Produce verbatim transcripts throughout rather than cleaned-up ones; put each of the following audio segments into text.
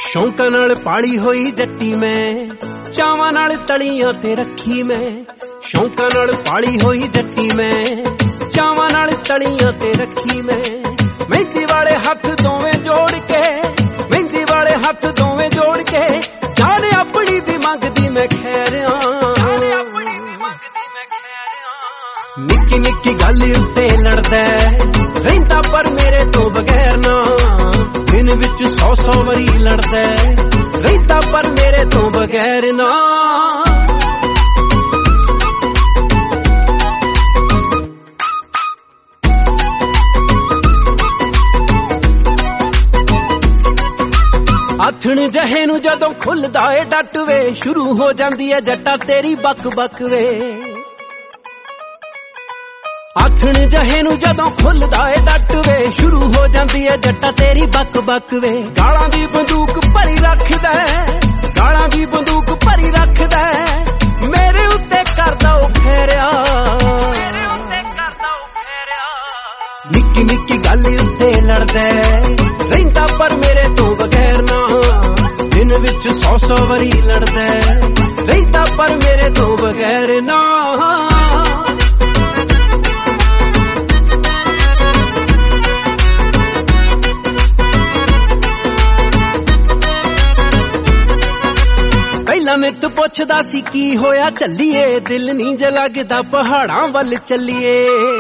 शौकां नाल पाली होई जट्टी मैं, चावां नाल तलियां ते रखी मैं। शौकां नाल पाली होई जट्टी मैं, चावां नाल तलियां ते रखी मैं। मेहंदी वाले हथ दोवें जोड़ के, मेहंदी वाले हथ दोवें जोड़ के, जाने अपनी दी मंगदी मैं खैरियां। निक्की निक्की गल उत्ते लड़दा रहिंदा पर मेरे तो बगैर ना, दिन विच सौ सौ वरी लड़दा रहिंदा पर मेरे तो बगैर ना। आथण जहे नू जदों खुलदा ए डट वे, शुरू हो जांदी है जट्टा तेरी बक बक वे। आथण जहे नू जदों खुलदा ए डट वे, शुरू हो जांदी है जट्टा तेरी बक बक वे। गालां दी बंदूक भरी रखदा, गालां दी बंदूक भरी रखदा, मेरे उत्ते करदा ओ फेरिया। निक्की निक्की गल उत्ते लड़दा रहिंदा पर मेरे तो बगैर ना, दिन विच सौ सौ वरी लड़दा रहिंदा पर मेरे तो बगैर ना। पहला नित पुछदा सी की होया चलिए, दिल नी ज लगदा पहाड़ां वल चलिए।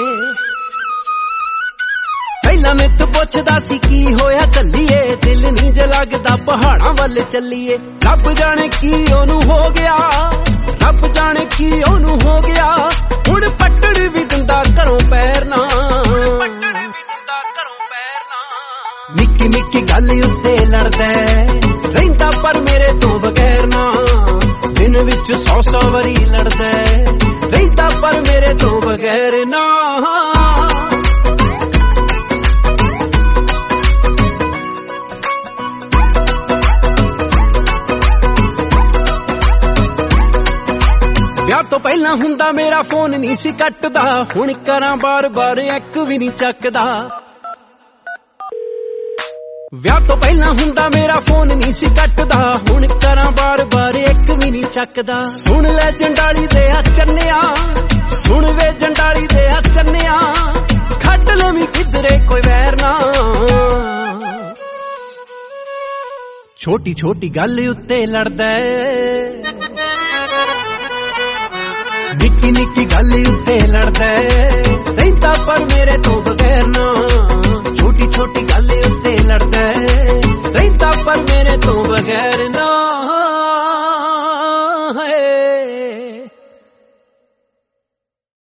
पहला नित पुछदा सी की होया चलिए, दिल नी ज लगदा पहाड़ां वल चलिए। रब जाने की ओनू हो गया, रब जाने की ओनू हो गया, हुण पट्टड़ भी दिंदा घरों पैर ना। निक्की निक्की गल उत्ते लड़दा रहिंदा पर मेरे तो बगैर ना, दिन विच सौ सौ वरी लड़दा रहिंदा पर मेरे तो बगैर ना। विआह तो पहला हुंदा मेरा फोन नहीं सी कटदा, हुण करां बार बार एक भी नहीं चकदा। विआह तो पहला हुंदा मेरा फोन नहीं सी कटदा, हुण करां बार बार एक भी नहीं चकदा। सुन ले जंडाली दे आ चन्निया, सुन वे जंडाली दे आ चन्निया, खट लवी किधरे कोई वैर ना। छोटी छोटी गल उत्ते लड़दा, निक्की निक्की गल उत्ते लड़दा रहिंदा पर मेरे तो बगैर ना। छोटी छोटी गल उत्ते लड़दा रहिंदा पर मेरे तो बगैर ना।